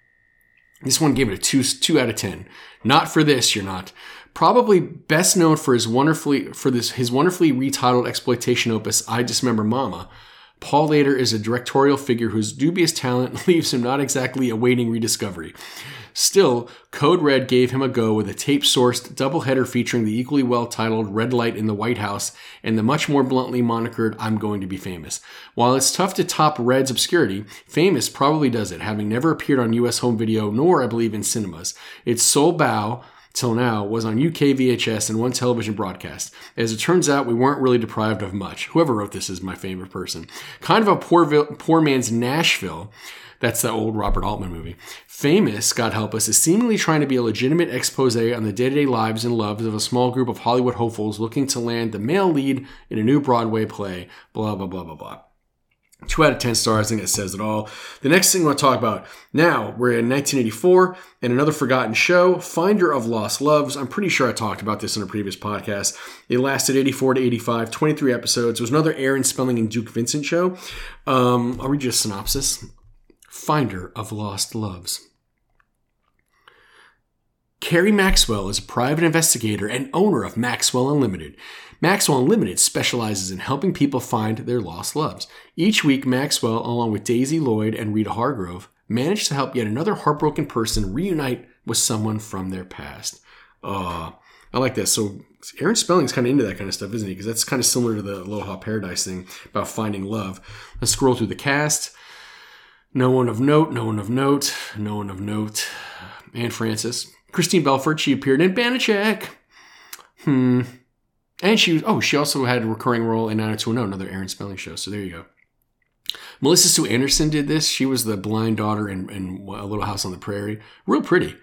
This one gave it a two, two out of ten. Not for this, you're not. Probably best known for his wonderfully for this his wonderfully retitled exploitation opus, I Dismember Mama. Paul Lader is a directorial figure whose dubious talent leaves him not exactly awaiting rediscovery. Still, Code Red gave him a go with a tape-sourced doubleheader featuring the equally well-titled Red Light in the White House and the much more bluntly monikered I'm Going to Be Famous. While it's tough to top Red's obscurity, Famous probably does it, having never appeared on U S home video nor, I believe, in cinemas. Its sole bow, till now, was on U K V H S and one television broadcast. As it turns out, we weren't really deprived of much. Whoever wrote this is my favorite person. Kind of a poor, poor man's Nashville. That's the old Robert Altman movie. Famous, God help us, is seemingly trying to be a legitimate expose on the day-to-day lives and loves of a small group of Hollywood hopefuls looking to land the male lead in a new Broadway play, blah, blah, blah, blah, blah. Two out of ten stars, I think it says it all. The next thing I want to talk about, now we're in nineteen eighty-four, and another forgotten show, Finder of Lost Loves. I'm pretty sure I talked about this in a previous podcast. It lasted eighty-four to eighty-five, twenty-three episodes. It was another Aaron Spelling and Duke Vincent show. Um, I'll read you a synopsis. Finder of Lost Loves. Carrie Maxwell is a private investigator and owner of Maxwell Unlimited. Maxwell Unlimited specializes in helping people find their lost loves. Each week, Maxwell, along with Daisy Lloyd and Rita Hargrove, manage to help yet another heartbroken person reunite with someone from their past. Uh, I like this. So Aaron Spelling's kind of into that kind of stuff, isn't he? Because that's kind of similar to the Aloha Paradise thing about finding love. Let's scroll through the cast. No one of note, no one of note, no one of note. Anne Francis. Christine Belford, she appeared in Banachek. Hmm. And she was, oh, she also had a recurring role in nine oh two one oh, another Aaron Spelling show. So there you go. Melissa Sue Anderson did this. She was the blind daughter in, in A Little House on the Prairie. Real pretty.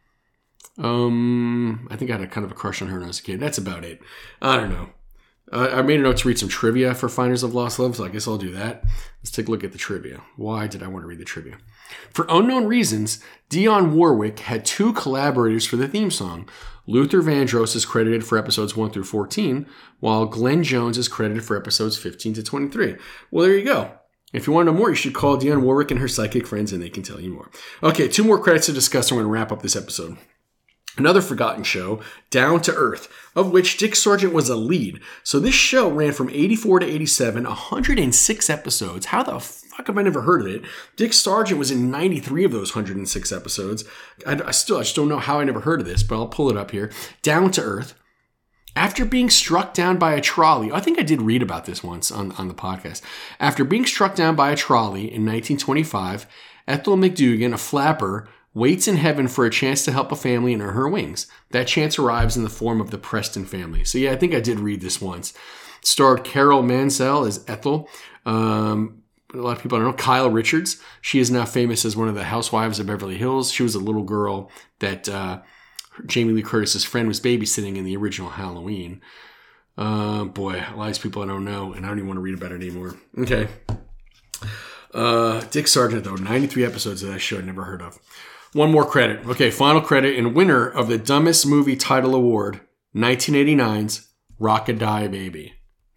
Um, I think I had a kind of a crush on her when I was a kid. That's about it. I don't know. Uh, I made a note to read some trivia for Finders of Lost Love, so I guess I'll do that. Let's take a look at the trivia. Why did I want to read the trivia? For unknown reasons, Dionne Warwick had two collaborators for the theme song. Luther Vandross is credited for episodes one through fourteen, while Glenn Jones is credited for episodes fifteen to twenty-three. Well, there you go. If you want to know more, you should call Dionne Warwick and her psychic friends, and they can tell you more. Okay, two more credits to discuss, and we're going to wrap up this episode. Another forgotten show, Down to Earth, of which Dick Sargent was a lead. So this show ran from eighty-four to eighty-seven, one hundred six episodes. How the fuck how come I never heard of it? Dick Sargent was in ninety-three of those one hundred six episodes. I, I still I just don't know how I never heard of this, but I'll pull it up here. Down to Earth. After being struck down by a trolley, I think I did read about this once on, on the podcast. After being struck down by a trolley in nineteen twenty-five, Ethel McDugan, a flapper, waits in heaven for a chance to help a family and earn her wings. That chance arrives in the form of the Preston family. So yeah, I think I did read this once. Starred Carol Mansell as Ethel. Um, a lot of people don't know. Kyle Richards. She is now famous as one of the housewives of Beverly Hills. She was a little girl that uh, Jamie Lee Curtis's friend was babysitting in the original Halloween. Uh, boy, a lot of these people I don't know, and I don't even want to read about it anymore. Okay. Uh, Dick Sargent, though, ninety-three episodes of that show I never heard of. One more credit. Okay, final credit, and winner of the Dumbest Movie Title Award, nineteen eighty-nine's Rock-a-Die Baby.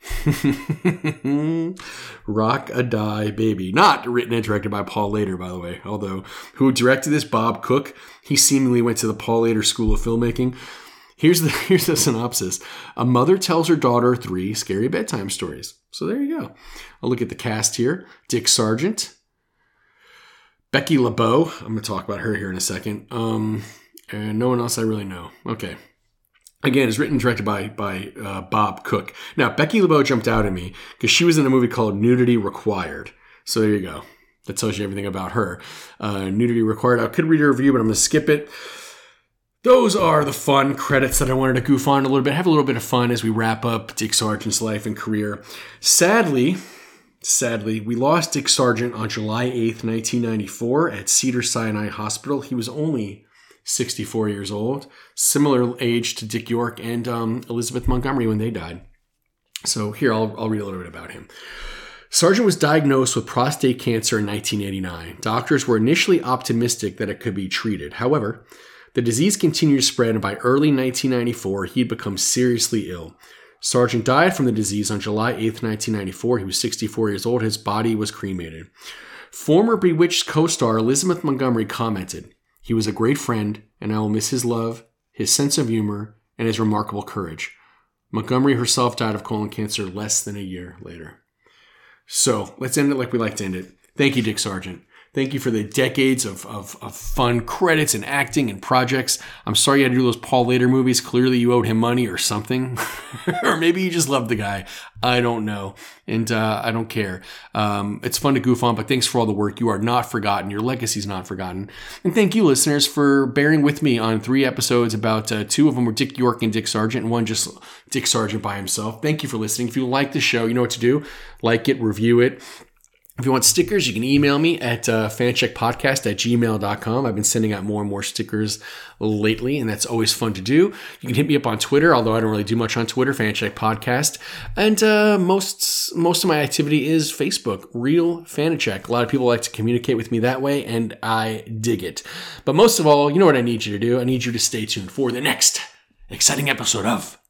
Rock-a-Die Baby. Not written and directed by Paul Lader, by the way. Although, who directed this? Bob Cook. He seemingly went to the Paul Lader School of Filmmaking. Here's the here's the synopsis. A mother tells her daughter three scary bedtime stories. So there you go. I'll look at the cast here. Dick Sargent. Becky LeBeau. I'm going to talk about her here in a second. Um, and no one else I really know. Okay. Again, it's written and directed by, by uh, Bob Cook. Now, Becky LeBeau jumped out at me because she was in a movie called Nudity Required. So there you go. That tells you everything about her. Uh, Nudity Required. I could read a review, but I'm going to skip it. Those are the fun credits that I wanted to goof on a little bit, have a little bit of fun as we wrap up Dick Sargent's life and career. Sadly, sadly, we lost Dick Sargent on July eighth, nineteen ninety-four at Cedars-Sinai Hospital. He was only sixty-four years old, similar age to Dick York and um, Elizabeth Montgomery when they died. So here, I'll, I'll read a little bit about him. Sargent was diagnosed with prostate cancer in nineteen eighty-nine. Doctors were initially optimistic that it could be treated. However, the disease continued to spread, and by early nineteen ninety-four, he had become seriously ill. Sargent died from the disease on July eighth, nineteen ninety-four. He was sixty-four years old. His body was cremated. Former Bewitched co-star Elizabeth Montgomery commented, "He was a great friend, and I will miss his love, his sense of humor, and his remarkable courage." Montgomery herself died of colon cancer less than a year later. So let's end it like we like to end it. Thank you, Dick Sargent. Thank you for the decades of, of, of fun credits and acting and projects. I'm sorry you had to do those Paul Lader movies. Clearly you owed him money or something. Or maybe you just loved the guy. I don't know. And uh, I don't care. Um, it's fun to goof on, but thanks for all the work. You are not forgotten. Your legacy's not forgotten. And thank you, listeners, for bearing with me on three episodes about uh, two of them were Dick York and Dick Sargent, and one just Dick Sargent by himself. Thank you for listening. If you like the show, you know what to do. Like it, review it. If you want stickers, you can email me at uh, fancheckpodcast at gmail dot com. I've been sending out more and more stickers lately, and that's always fun to do. You can hit me up on Twitter, although I don't really do much on Twitter, Fancheck Podcast. And uh, most most of my activity is Facebook, Real Fancheck. A lot of people like to communicate with me that way, and I dig it. But most of all, you know what I need you to do? I need you to stay tuned for the next exciting episode of